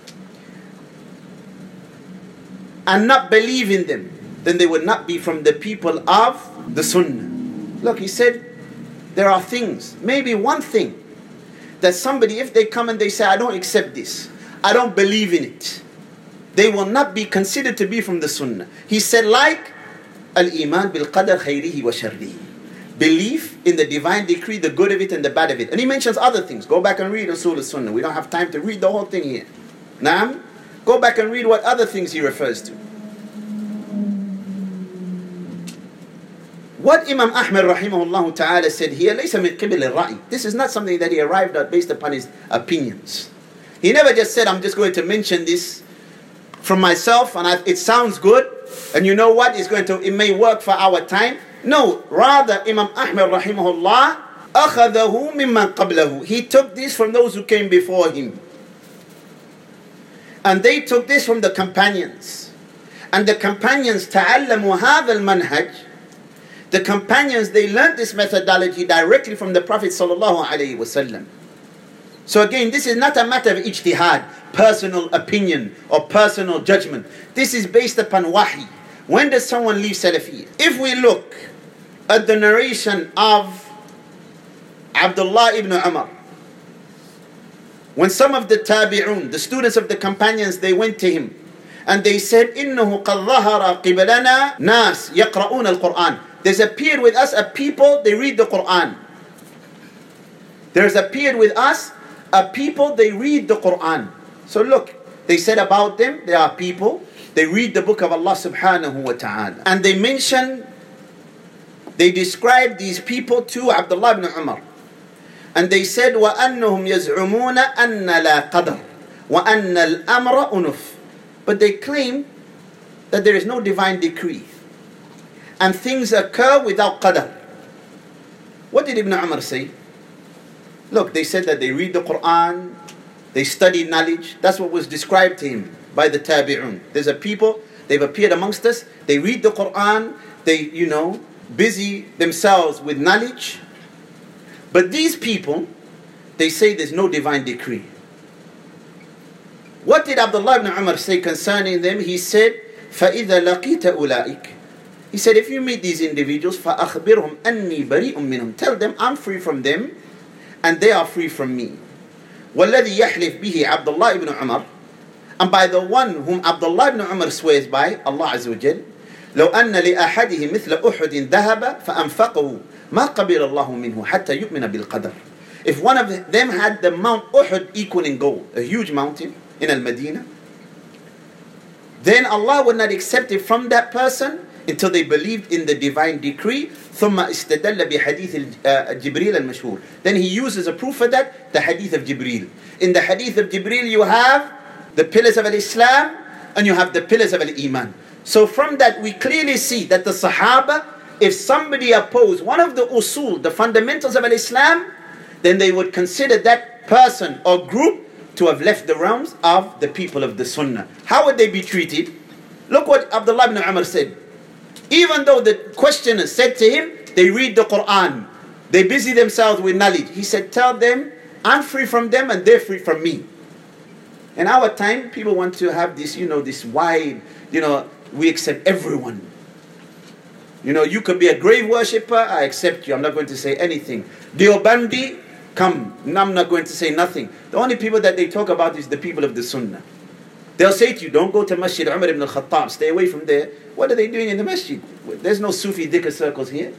and not believe in them, then they would not be from the people of the Sunnah. Look, he said, there are things, maybe one thing, that somebody, if they come and they say, I don't accept this, I don't believe in it, they will not be considered to be from the Sunnah. He said, like al-iman bil-qadar khayrihi wa sharrihi, belief in the divine decree, the good of it and the bad of it. And he mentions other things. Go back and read Usul al-Sunnah. We don't have time to read the whole thing here. Naam? Go back and read what other things he refers to. What Imam Ahmad rahimahullah ta'ala said here, لَيْسَ مِنْ قِبِلِ الرَّأِي. This is not something that he arrived at based upon his opinions. He never just said, I'm just going to mention this from myself and it sounds good, and you know what, it may work for our time. No, rather Imam Ahmad rahimahullah أَخَذَهُ مِمَّنْ قَبْلَهُ. He took this from those who came before him. And they took this from the companions. And the companions تَعَلَّمُوا هَذَا الْمَنْهَجِ. The companions, they learned this methodology directly from the Prophet sallallahu alaihi wasallam. So again, this is not a matter of ijtihad, personal opinion or personal judgment. This is based upon wahi. When does someone leave Salafiyya? If we look at the narration of Abdullah ibn Umar, when some of the tabi'un, the students of the companions, they went to him and they said, إِنَّهُ قَدْ ظَهَرَ قِبَلَنَا نَاسْ يَقْرَؤُونَ الْقُرْآنِ. There's appeared with us a people, they read the Quran. There's appeared with us a people, they read the Quran. So look, they said about them, they are people, they read the book of Allah subhanahu wa ta'ala. And they described these people to Abdullah ibn Umar. And they said, وَأَنَّهُمْ يَزْعُمُونَ أَنَّ لَا قَدَرْ وَأَنَّ الْأَمْرَ أُنُفْ. But they claim that there is no divine decree and things occur without qadar. What did Ibn Umar say? Look, they said that they read the Quran, they study knowledge. That's what was described to him by the tabi'un. There's a people, they've appeared amongst us, they read the Quran, they, busy themselves with knowledge. But these people, they say there's no divine decree. What did Abdullah ibn Umar say concerning them? He said, فَإِذَا لَقِيتَ أُولَٰئِكَ. He said, if you meet these individuals, فَأَخْبِرْهُمْ أَنِّي بَرِيءٌ مِّنْهُمْ. Tell them I'm free from them and they are free from me. وَالَّذِي يَحْلِفْ بِهِ عَبْدُ اللَّهِ ibn Umar, and by the one whom Abdullah ibn Umar swears by, Allah Azza wa Jal, لو أن لأحده مثل أحد ذهب فأنفقه ما قبل الله منه حتى يؤمن بالقدر. If one of them had the Mount Uhud equal in gold, a huge mountain in Al-Madinah, then Allah would not accept it from that person until they believed in the divine decree. ثم استدل بحديث جبريل المشهور. Then he uses a proof for that, the hadith of Jibreel. In the hadith of Jibreel you have the pillars of Islam and you have the pillars of Iman. So from that we clearly see that the Sahaba, if somebody opposed one of the usul, the fundamentals of Islam, then they would consider that person or group to have left the realms of the people of the Sunnah. How would they be treated? Look what Abdullah ibn Umar said. Even though the questioner said to him, they read the Quran, they busy themselves with knowledge. He said, tell them, I'm free from them and they're free from me. In our time, people want to have this, this wide, we accept everyone. You could be a grave worshipper, I accept you, I'm not going to say anything. Deobandi, come, I'm not going to say nothing. The only people that they talk about is the people of the Sunnah. They'll say to you, don't go to Masjid Umar ibn al-Khattab, stay away from there. What are they doing in the masjid? There's no Sufi dhikr circles here.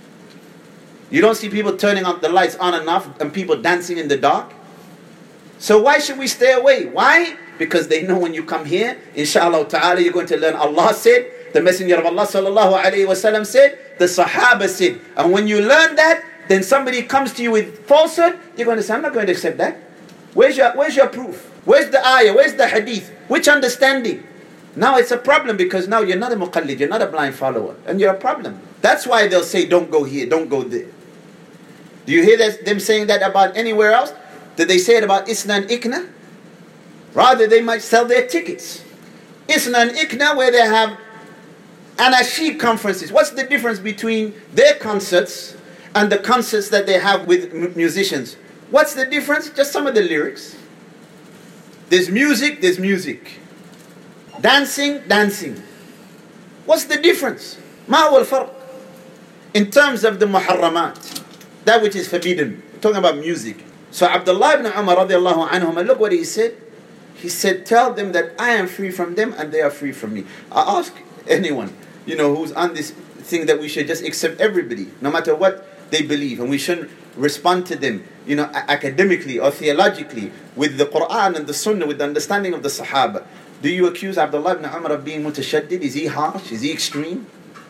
You don't see people turning out the lights on and off and people dancing in the dark. So why should we stay away? Why? Because they know when you come here, inshallah ta'ala, you're going to learn Allah said, the Messenger of Allah sallallahu alayhi wa sallam said, the Sahaba said. And when you learn that, then somebody comes to you with falsehood, you're going to say, I'm not going to accept that. Where's your proof? Where's the ayah? Where's the hadith? Which understanding? Now it's a problem because now you're not a muqallid, you're not a blind follower, and you're a problem. That's why they'll say, don't go here, don't go there. Do you hear them saying that about anywhere else? Did they say it about Isna and Ikna? Rather, they might sell their tickets. Isna and Ikna, where they have Anashid conferences. What's the difference between their concerts and the concerts that they have with musicians? What's the difference? Just some of the lyrics. There's music. Dancing. What's the difference? Ma huwa al-farq? In terms of the muharramat, that which is forbidden. We're talking about music. So Abdullah ibn Umar radiallahu anhum, look what he said. He said, tell them that I am free from them and they are free from me. I ask anyone, who's on this thing that we should just accept everybody, no matter what they believe, and we shouldn't respond to them, academically or theologically, with the Quran and the Sunnah, with the understanding of the Sahaba. Do you accuse Abdullah ibn Umar of being mutashaddid? Is he harsh? Is he extreme?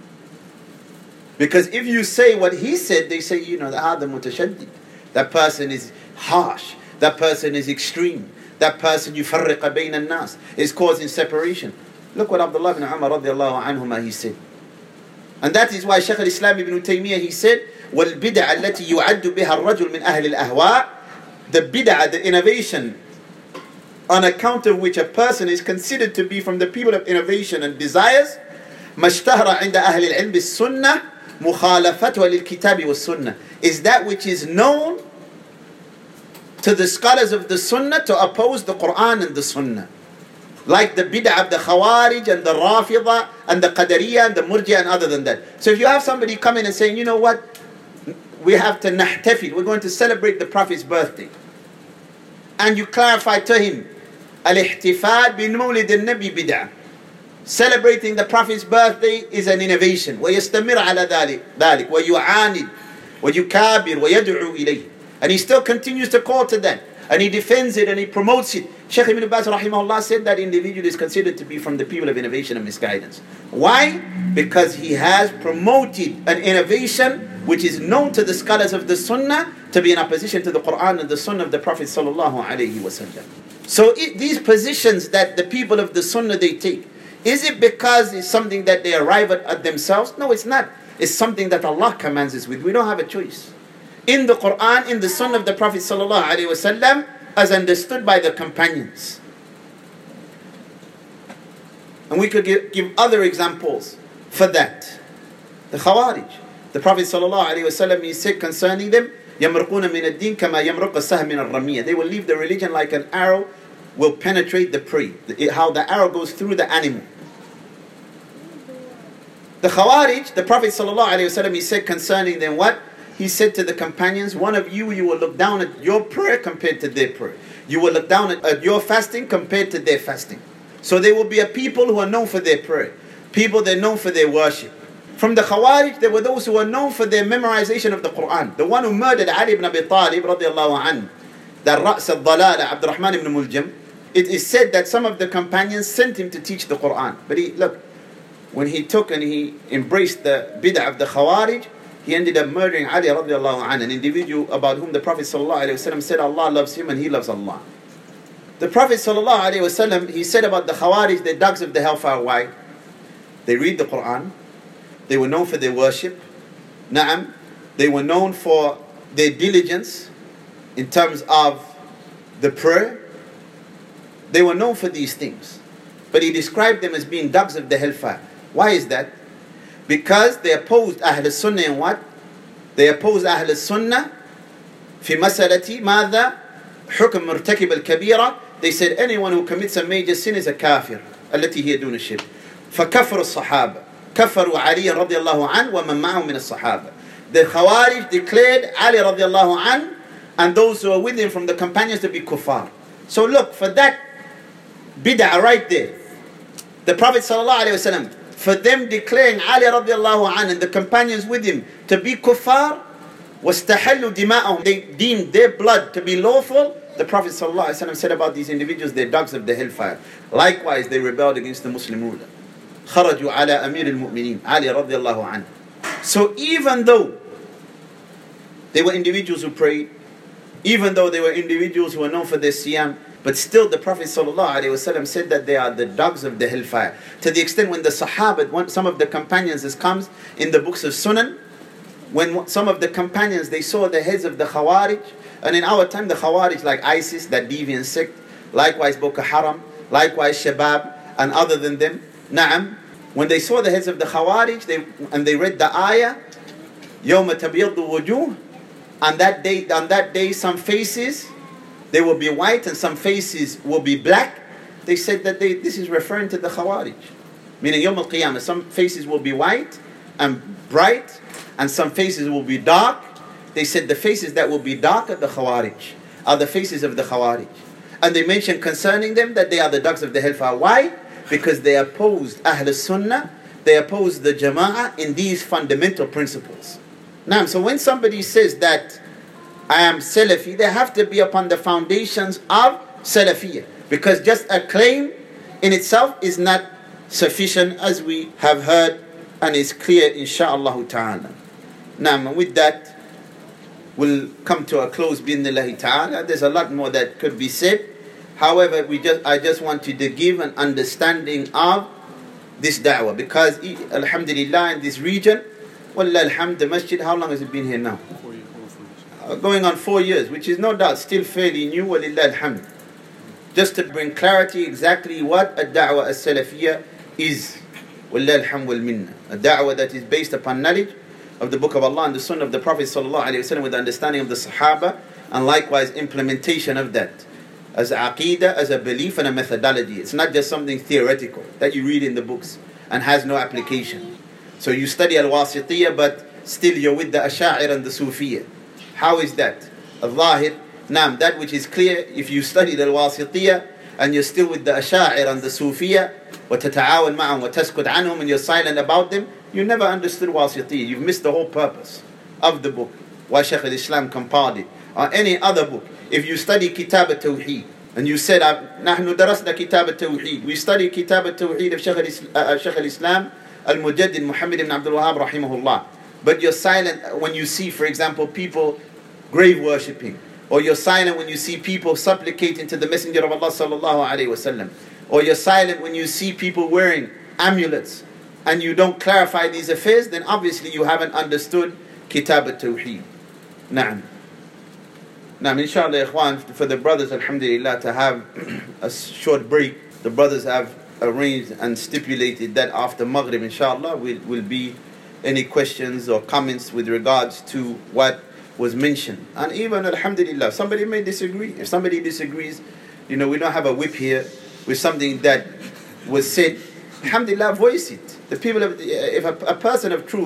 Because if you say what he said, they say, the mutashaddid. That person is harsh. That person is extreme. That person, yufarriqa bayna an-nas, is causing separation. Look what Abdullah ibn Umar radiallahu anhuma, he said. And that is why Shaykh al-Islam ibn Taymiyyah, he said, وَالْبِدْعَ الَّتِي يُعَدُّ بِهَا الرَّجُلُ مِنْ أَهْلِ الْأَهْوَاءِ, the bid'ah, the innovation, on account of which a person is considered to be from the people of innovation and desires, مَشْتَهْرَ عِنْدَ أَهْلِ الْعِلْمِ السُّنَّةِ مُخَالَفَتُهَا لِلْكِتَابِ وَالسُّنَّةِ, is that which is known to the scholars of the Sunnah to oppose the Quran and the Sunnah. Like the bid'ah of the Khawarij and the Rafida and the Qadariyah and the Murji'ah and other than that. So if you have somebody coming and saying, you know what, we have to nahtafil, we're going to celebrate the Prophet's birthday. And you clarify to him, al-ihtifal bi mawlid al-nabi bid'ah. Celebrating the Prophet's birthday is an innovation. وَيَسْتَمِرْ عَلَى ذَلك وَيُعَانِدْ وَيُكَابِرْ وَيَدْعُو إِلَيْهِ. And he still continues to call to that. And he defends it and he promotes it. Shaykh Ibn Baz rahimahullah said that individual is considered to be from the people of innovation and misguidance. Why? Because he has promoted an innovation which is known to the scholars of the Sunnah to be in opposition to the Quran and the Sunnah of the Prophet sallallahu alaihi wasallam. So these positions that the people of the Sunnah they take, is it because it's something that they arrive at themselves? No, it's not. It's something that Allah commands us with. We don't have a choice. In the Quran, in the Sunnah of the Prophet sallallahu alaihi wasallam, as understood by the companions. And we could give other examples for that. The Khawarij. The Prophet sallallahu alaihi wasallam, he said concerning them, يَمْرُقُونَ مِنَ الدِّينِ كَمَا يَمْرُقَ السَّهْمِ مِنَ الرَّمِيَّةِ. They will leave the religion like an arrow will penetrate the prey. How the arrow goes through the animal. The Khawarij, the Prophet sallallahu alaihi wasallam, he said concerning them what? he said to the companions, one of you will look down at your prayer compared to their prayer. You will look down at your fasting compared to their fasting. So there will be a people who are known for their prayer, people that are known for their worship. From the Khawarij, there were those who were known for their memorization of the Quran. The one who murdered Ali ibn Abi Talib, radiallahu anhu, the Ra's al-Dalala, Abdurrahman ibn Muljam, it is said that some of the companions sent him to teach the Quran. But when he took and he embraced the bid'ah of the Khawarij, he ended up murdering Ali radiallahu anhu, an individual about whom the Prophet sallallahu alaihi wasallam said Allah loves him and he loves Allah. The Prophet sallallahu alaihi wasallam, he said about the Khawarij, they're dogs of the hellfire. Why? They read the Quran. They were known for their worship. Na'am. They were known for their diligence in terms of the prayer. They were known for these things. But he described them as being dogs of the hellfire. Why is that? Because they opposed Ahl Sunnah in what? They opposed Ahl Sunnah في مسألة ماذا؟ حكم مرتكب الكبيرة. They said anyone who commits a major sin is a kafir. التي هي دون الشرك. فكفروا الصحابة. كفروا علي رضي الله عنه ومن معه من الصحابة. The Khawarij declared Ali رضي الله عنه and those who are with him from the companions to be kuffar. So look, for that bid'ah right there, the Prophet sallallahu alaihi wasallam, for them declaring Ali radiallahu anhu and the companions with him to be kuffar, وَاسْتَحَلُّوا دِمَاءَهُمْ, they deemed their blood to be lawful. The Prophet sallallahu alaihi wasallam said about these individuals, they're dogs of the hellfire. Likewise, they rebelled against the Muslim ruler. خَرَجُوا عَلَى أَمِيرِ الْمُؤْمِنِينَ Ali radiallahu anhu. So even though they were individuals who prayed, even though they were individuals who were known for their siyam, but still the Prophet ﷺ said that they are the dogs of the hellfire. To the extent when the Sahaba, some of the companions, this comes in the books of Sunan, when some of the companions, they saw the heads of the Khawarij, and in our time the Khawarij like ISIS, that deviant sect, likewise Boko Haram, likewise Shabab, and other than them, Na'am, when they saw the heads of the Khawarij, they read the ayah, يَوْمَ تَبْيَضُّ وُجُوهُ, on that day some faces, they will be white and some faces will be black. They said that this is referring to the Khawarij. Meaning Yawm al-Qiyamah, some faces will be white and bright and some faces will be dark. They said the faces that will be dark are the Khawarij, are the faces of the Khawarij. And they mentioned concerning them that they are the dogs of the hellfire. Why? Because they opposed Ahl Sunnah, they opposed the Jama'ah in these fundamental principles. Now, so when somebody says that I am Salafi, they have to be upon the foundations of Salafiyah. Because just a claim in itself is not sufficient, as we have heard and is clear insha'Allah ta'ala. Now, with that, we'll come to a close bi'idhnillahi ta'ala. There's a lot more that could be said. However, I just wanted to give an understanding of this da'wah. Because, alhamdulillah, in this region, wallah alhamd, the masjid, how long has it been here now? Going on 4 years, which is no doubt still fairly new, walillah alhamd. Just to bring clarity exactly what a da'wah as-salafiyya is. Walillah alhamd wal minna. A da'wah that is based upon knowledge of the book of Allah and the sunnah of the Prophet sallallahu alaihi wasallam, with the understanding of the Sahaba, and likewise implementation of that as a aqeedah, as a belief and a methodology. It's not just something theoretical that you read in the books and has no application. So you study al-Wasitiyya, but still you're with the Asha'ir and the Sufiyya. How is that? Al-Zahir, Naam, that which is clear, if you study the Al-Wasitiyya and you're still with the Asha'ir and the Sufiyya, وَتَتَعَاوَنْ مَعَهُمْ وَتَسْكُتْ عَنْهُمْ, and you're silent about them, you never understood Wasitiyya. You've missed the whole purpose of the book. Why Shaykh al-Islam compiled it. Or any other book. If you study Kitab al-Tawheed, and you said, نحن درسنا كتاب التوحيد, we study Kitab al-Tawheed of Shaykh al-Islam, Al-Mujaddid Muhammad ibn Abdul Wahhab rahimahullah. But you're silent when you see, for example, people grave worshipping, or you're silent when you see people supplicating to the Messenger of Allah sallallahu alaihi wasallam, or you're silent when you see people wearing amulets, and you don't clarify these affairs, then obviously you haven't understood Kitab al-Tawheed. Na'am. Now, inshallah, ikhwan, for the brothers, alhamdulillah, to have a short break, the brothers have arranged and stipulated that after Maghrib, inshallah, will be any questions or comments with regards to what was mentioned. And even, alhamdulillah, somebody may disagree. If somebody disagrees, we don't have a whip here with something that was said. Alhamdulillah, voice it. The people if a person of truth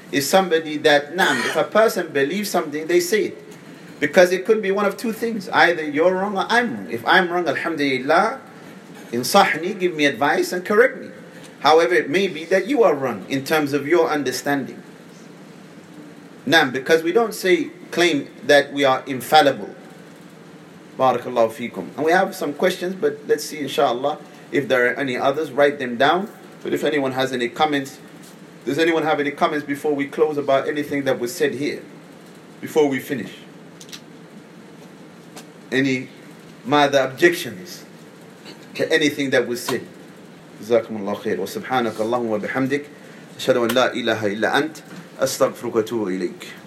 is somebody that, if a person believes something, they say it. Because it could be one of two things. Either you're wrong or I'm wrong. If I'm wrong, alhamdulillah, insahni, give me advice and correct me. However, it may be that you are wrong in terms of your understanding. Because we don't claim that we are infallible. Barakallahu feekum. And we have some questions, but let's see, inshallah, if there are any others, write them down. But if anyone has any comments, does anyone have any comments before we close about anything that was said here? Before we finish? Any other objections to anything that was said? Jazakumullah khair. Wa subhanaka Allahumma bihamdik. Ashhadu an la ilaha illa ant. Astaghfiruka wa atubu ilayk.